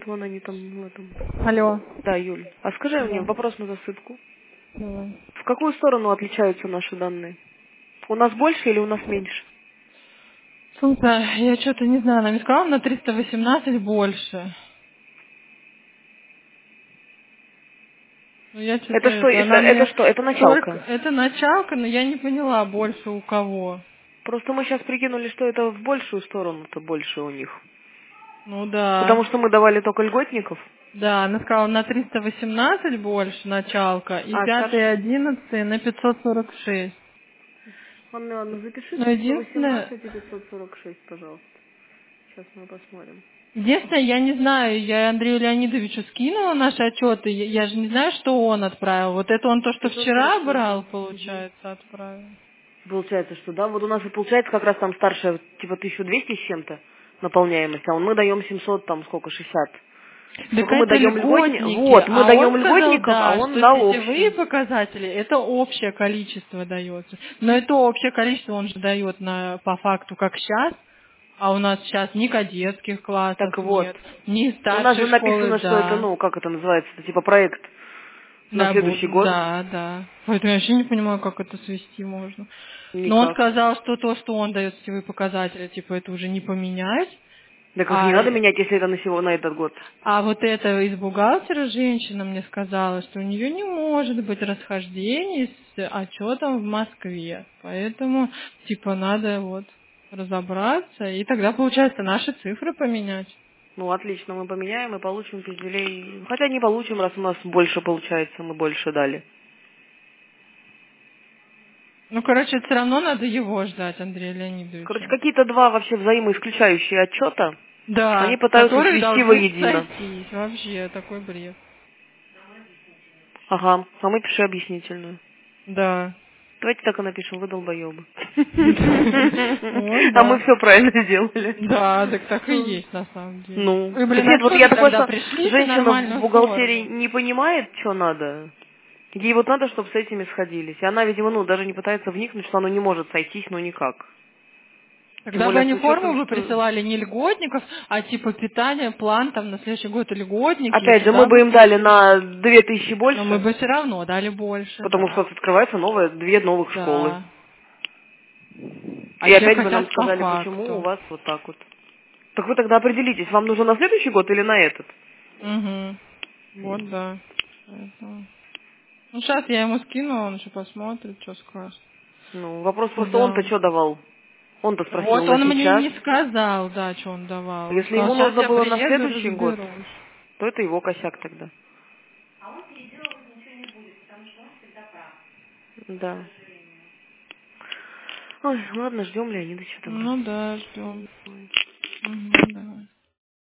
вон они там в этом. Алло. Да, Юль. А скажи мне Да. вопрос на засыпку. Давай. В какую сторону отличаются наши данные? У нас больше или у нас меньше? Слушай, я что-то не знаю, она мне сказала на 318 больше. Ну, я что-то Это что? она Это мне что? Это только... началка. Это началка, но я не поняла больше у кого. Просто мы сейчас прикинули, что это в большую сторону-то больше у них. Ну да. Потому что мы давали только льготников. Да, она сказала на 318 больше началка и А, 5 и Саша, 11 на 546. ладно, запиши Но единственное, 318 и 546, пожалуйста. Сейчас мы посмотрим. единственное, я не знаю, я Андрею Леонидовичу скинула наши отчеты, я же не знаю, что он отправил. Вот это он то, что вчера 546, да. брал, Угу. получается, отправил. Получается, что да, вот у нас и получается как раз там старшая, типа 1200 с чем-то наполняемость, а мы даем 700, там сколько, 60. Так Только мы это даем льготники, вот, мы а он даем сказал, льготников, а да, он что дал сетевые общую. показатели, это общее количество дается. Но это общее количество он же дает по факту, как сейчас, а у нас сейчас ни кадетских классов Так вот, нет, ни у нас старшей же школы, написано, что это, да. ну, как это называется, это типа проект на следующий год. Да, да. Поэтому я вообще не понимаю, как это свести можно. Но он Никак. сказал, что то, что он дает сетевые показатели, типа, это уже не поменять. Да как не А, надо менять, если это на этот год. а вот эта из бухгалтера женщина мне сказала, что у нее не может быть расхождений с отчетом в Москве. Поэтому, типа, надо вот разобраться, и тогда, получается, наши цифры поменять. Ну, отлично, мы поменяем и получим пизделей. Хотя не получим, раз у нас больше получается, мы больше дали. Ну, короче, все равно надо его ждать, Андрея Короче, Леонидовича. какие-то два вообще взаимоисключающие отчета, они Да, пытаются которые свести должны воедино. сойтись. Вообще, такой бред. Ага, а мы пишем объяснительную. Да. Давайте так и напишем, вы долбоебы. Вот, А мы да. все правильно сделали. Да, так и есть на самом деле. Ну, Вы, так блин, нет, вот я отчеты такой, тогда что пришлите женщина в нормальную бухгалтерии форму. не понимает, что надо. Ей вот надо, чтобы с этими сходились. И она, видимо, ну, даже не пытается вникнуть, что оно не может сойтись, ну, никак. Тем Тогда бы более с они форму учетом, вы что... присылали не льготников, а типа питание, план там на следующий год льготники, и Опять же, мы туда бы бы им дали пришли. на 2000 Но мы больше, бы все равно дали больше, потому что да. открывается две новых школы. Да. А И те опять бы нам хотят по сказали, почему у факту. вас вот так вот. Так вы тогда определитесь, вам нужно на следующий год или на этот? Угу. Вот, да. Поэтому. Ну, сейчас я ему скину, он еще посмотрит, что скажет. Ну, вопрос просто, он-то Да. что давал? Он-то спросил Вот на он мне сейчас. не сказал, да, что он давал. Он Если сказал, ему сейчас нужно я было на приеду, следующий год, разберусь. то это его косяк тогда. Да. Ой, ладно, ждем Леонидовича тогда. Ну да, ждем. Угу.